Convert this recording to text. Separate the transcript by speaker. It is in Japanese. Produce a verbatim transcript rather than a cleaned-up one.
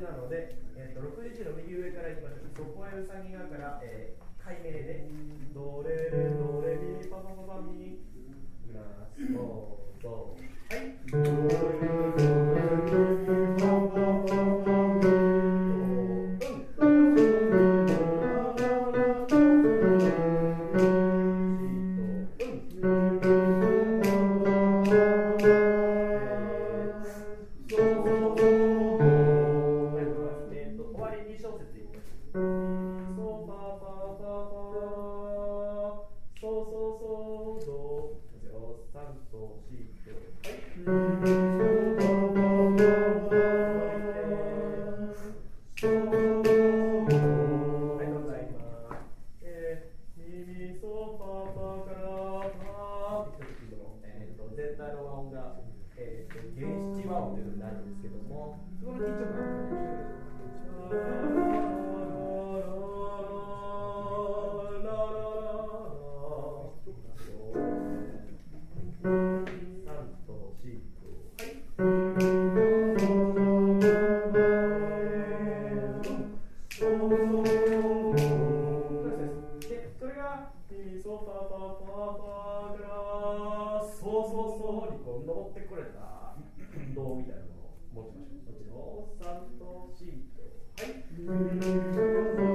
Speaker 1: じなので、えー、とろくじゅうの右上からいきましょう。そこへうさぎがから、えー、解明でドレレドレミパパパパミいきます。どうぞ。はい。ドレレドレミパパパパミ全体の和音が、えー、と原七和音というのになるんですけども、そこの緊張感が登ってこれた運動みたいなものを持ちましょう。こっちのさんとしとはい。